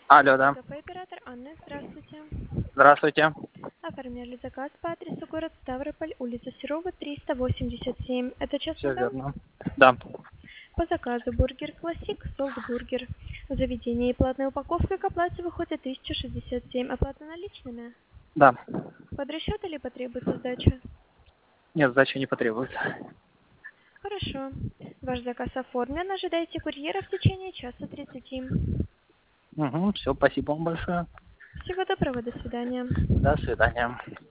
Алло, да. Кафе-оператор Анна, здравствуйте. Здравствуйте. Оформляли заказ по адресу город Ставрополь, улица Серова, 387. Это час Все назад? верно. Да. По заказу бургер классик, солт-бургер. В заведении платная упаковка к оплате выходит 1067. Оплата наличными? Да. Под расчет или потребуется сдача? Нет, сдачи не потребуется. Хорошо. Ваш заказ оформлен. Ожидайте курьера в течение часа 30. Угу, все, спасибо вам большое. Всего доброго, до свидания. До свидания.